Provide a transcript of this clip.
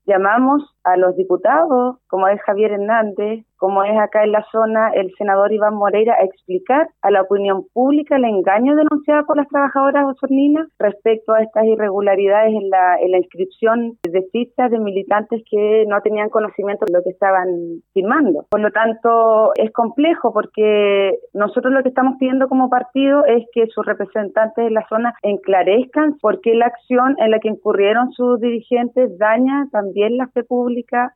llamamos a los diputados, como es Javier Hernández, como es acá en la zona el senador Iván Moreira, a explicar a la opinión pública el engaño denunciado por las trabajadoras osorninas respecto a estas irregularidades en la inscripción de fichas de militantes que no tenían conocimiento de lo que estaban firmando. Por lo tanto, es complejo porque nosotros lo que estamos pidiendo como partido es que sus representantes en la zona enclarezcan por qué la acción en la que incurrieron sus dirigentes daña también la fe pública